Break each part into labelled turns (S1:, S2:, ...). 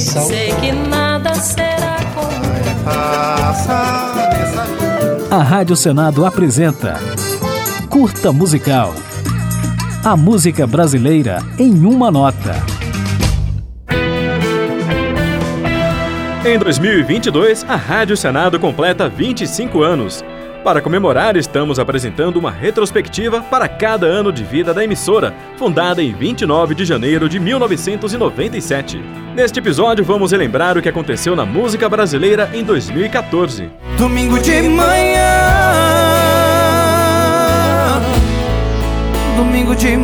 S1: coração.
S2: Sei que nada será como
S3: A Rádio Senado apresenta Curta Musical. A música brasileira em uma nota.
S4: Em 2022, a Rádio Senado completa 25 anos. Para comemorar, estamos apresentando uma retrospectiva para cada ano de vida da emissora, fundada em 29 de janeiro de 1997. Neste episódio, vamos relembrar o que aconteceu na música brasileira em 2014.
S5: Domingo de manhã, domingo de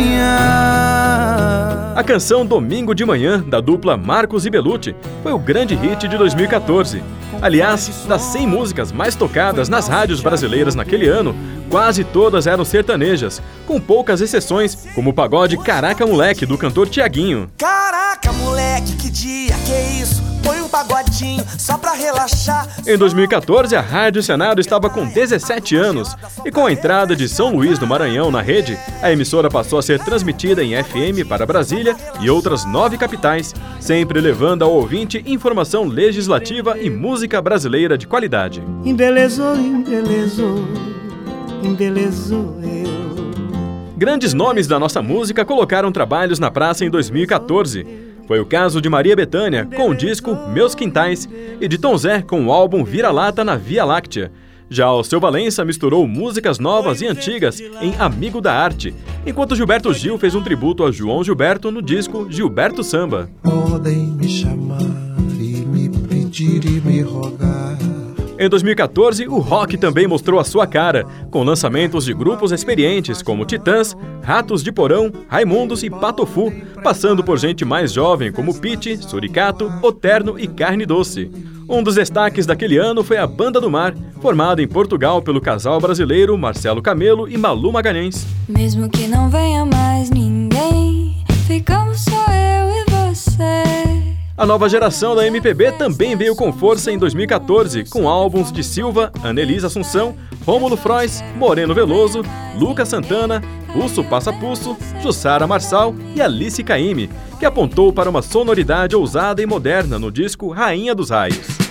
S5: manhã.
S4: A canção Domingo de Manhã, da dupla Marcos e Belucci, foi o grande hit de 2014. Aliás, das 100 músicas mais tocadas nas rádios brasileiras naquele ano, quase todas eram sertanejas, com poucas exceções, como o pagode Caraca Moleque, do cantor Tiaguinho.
S5: Caraca, moleque, que dia, que isso? Põe um pagodinho, só pra relaxar.
S4: Em 2014, a Rádio Senado estava com 17 anos, e com a entrada de São Luís do Maranhão na rede, a emissora passou a ser transmitida em FM para Brasília e outras 9 capitais, sempre levando ao ouvinte informação legislativa e música brasileira de qualidade.
S5: Embelezou, embelezou, embelezou eu.
S4: Grandes nomes da nossa música colocaram trabalhos na praça em 2014. Foi o caso de Maria Bethânia, com o disco Meus Quintais, e de Tom Zé, com o álbum Vira-Lata na Via Láctea. Já Alceu Valença misturou músicas novas e antigas em Amigo da Arte, enquanto Gilberto Gil fez um tributo a João Gilberto no disco Gilberto Samba.
S6: Podem me chamar e me pedir e me rogar.
S4: Em 2014, o rock também mostrou a sua cara, com lançamentos de grupos experientes como Titãs, Ratos de Porão, Raimundos e Patofu, passando por gente mais jovem como Pitty, Suricato, Oterno e Carne Doce. Um dos destaques daquele ano foi a Banda do Mar, formada em Portugal pelo casal brasileiro Marcelo Camelo e Malu Magalhães.
S7: Mesmo que não venha mais ninguém, ficamos só eu e você.
S4: A nova geração da MPB também veio com força em 2014, com álbuns de Silva, Anelise Assunção, Rômulo Frois, Moreno Veloso, Lucas Santana, Russo Passapulso, Jussara Marçal e Alice Caymmi, que apontou para uma sonoridade ousada e moderna no disco Rainha dos Raios.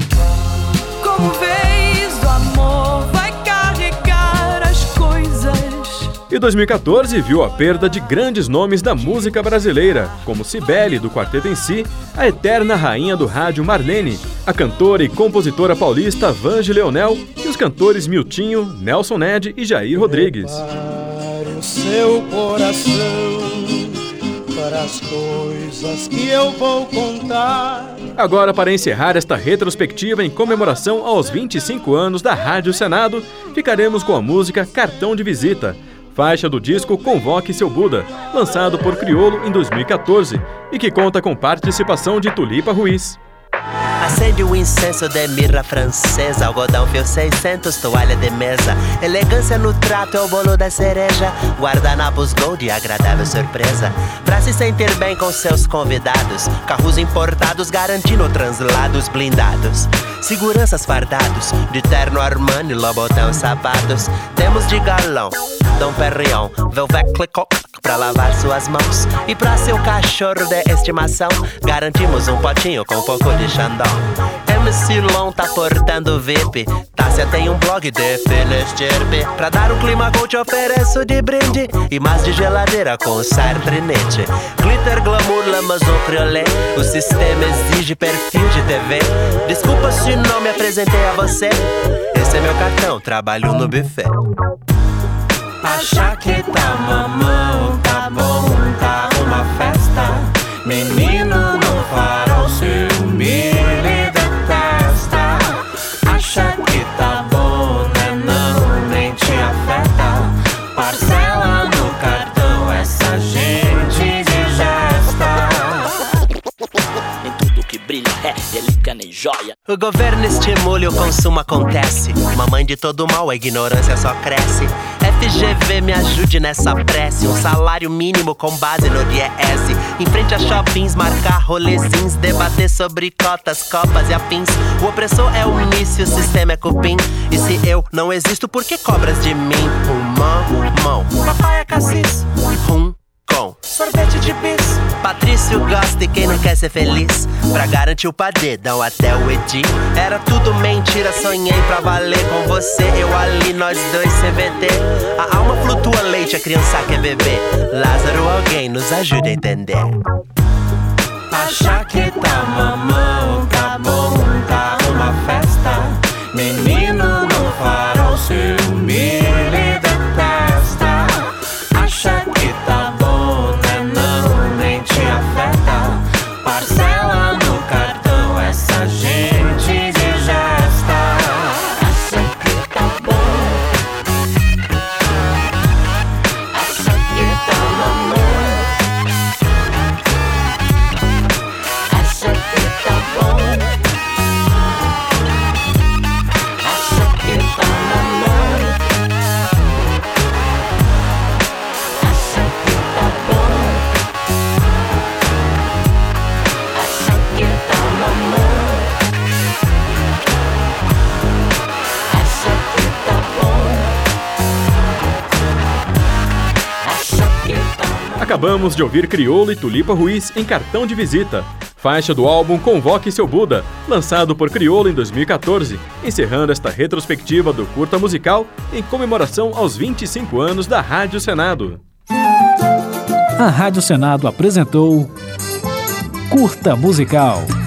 S5: Como vez o amor vai carregar as coisas.
S4: E 2014 viu a perda de grandes nomes da música brasileira, como Cibele, do Quarteto em Si, a eterna rainha do rádio Marlene, a cantora e compositora paulista Vange Leonel e os cantores Miltinho, Nelson Ned e Jair Rodrigues.
S6: Prepare o seu coração para as coisas que eu vou contar.
S4: Agora, para encerrar esta retrospectiva em comemoração aos 25 anos da Rádio Senado, ficaremos com a música Cartão de Visita, faixa do disco Convoque Seu Buda, lançado por Criolo em 2014, e que conta com participação de Tulipa Ruiz.
S8: Acende o incenso de mirra francesa, algodão fio 600, toalha de mesa. Elegância no trato é o bolo da cereja, guardanapos gold e agradável surpresa. Pra se sentir bem com seus convidados, carros importados garantindo translados blindados. Seguranças fardados, de terno Armani, Lobotão sapatos. Temos de galão, Dom Perignon, Velvet Clicquot pra lavar suas mãos. E pra seu cachorro de estimação, garantimos um potinho com um pouco de Xandão. MC Lon tá portando VIP, Tássia tem um blog de Finestirpe. Pra dar um clima gold te ofereço de brinde e mais de geladeira com Sartre Nietzsche. Glitter, glamour, Lamazon, Criolet, o sistema exige perfil de TV. Desculpa se não me apresentei a você, esse é meu cartão, trabalho no buffet.
S5: Acha que tá mamão, tá bom, tá uma festa. Menino no farol, ciúme lhe detesta. Acha que tá bom, né? Não, nem te afeta. Parcela no cartão, essa gente digesta.
S9: Nem tudo que brilha é relíquia nem joia.
S8: O governo estimula e o consumo acontece. Mamãe de todo mal, a ignorância só cresce. FGV me ajude nessa prece. Um salário mínimo com base no IES. Em frente a shoppings, marcar rolezins. Debater sobre cotas, copas e afins. O opressor é o mício, o sistema é cupim. E se eu não existo, por que cobras de mim? Mão, papai é cassis. com sorvete de bis. Patrício gosta e quem não quer ser feliz. Pra garantir o padedão até o Edi. Era tudo mentira, sonhei pra valer com você. Eu ali, nós dois CVT. A alma flutua leite, a criança quer beber. Lázaro, alguém nos ajude a entender.
S5: Acha que tá mamão, tá bom, tá uma festa. Menino no farol, se humilha e detesta. Acha que tá bom, né não, nem te afeta. Parcela no cartão, essa gente digesta. Acha que tá bom, acha que tá mamão. Acha que tá bom, acha que tá mamão. Acha que tá bom, acha que tá mamão. Acha que tá bom, acha que tá mamão.
S4: Acabamos de ouvir Criolo e Tulipa Ruiz em Cartão de Visita, faixa do álbum Convoque Seu Buda, lançado por Criolo em 2014, encerrando esta retrospectiva do curta musical em comemoração aos 25 anos da Rádio Senado.
S3: A Rádio Senado apresentou Curta Musical.